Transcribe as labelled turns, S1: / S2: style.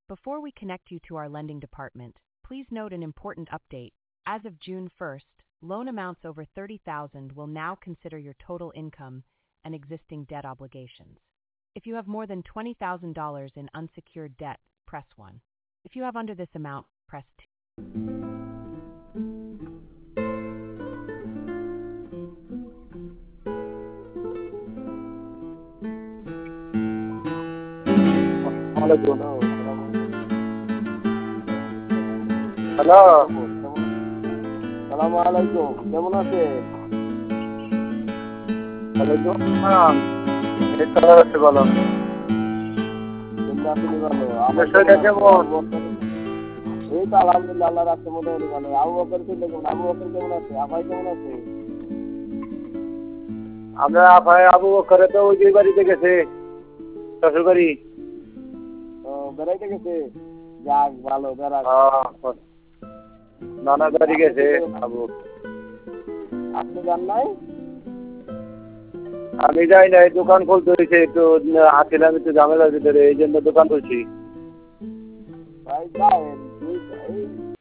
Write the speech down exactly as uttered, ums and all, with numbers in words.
S1: Before we connect you to our lending department, please note an important update. As of June first, loan amounts over thirty thousand dollars will now consider your total income and existing debt obligations. If you have more than twenty thousand dollars in unsecured debt, press one. If you have under this amount, press two.
S2: Hello, সালাম আলাইকুম, কেমন আছে? ওয়ালাইকুম আসসালাম। এই তো আছে, বলো। আপনি ভালো? আমার শরীরটা কেমন? এই তো আলহামদুলিল্লাহ, আল্লাহ রাখছে মোটামুটি ভালো। আবু বকর কেমন? আবু বকর কেমন আছে? আপাই কেমন আছে? আমরা আপাই আবু বকরে তো ওই বাড়িতে গেছে, শ্বশুর বাড়ি। ও, বেড়াইতে গেছে? যাক, ভালো, বেড়া। নানা বাড়ি গেছে আবু। আপনি যান নাই? আমি যাই নাই, দোকান খুলতে হয়েছে, একটু আসছিলাম একটু ঝামেলার ভিতরে, এই জন্য দোকান খুলছি। ভাই যাই,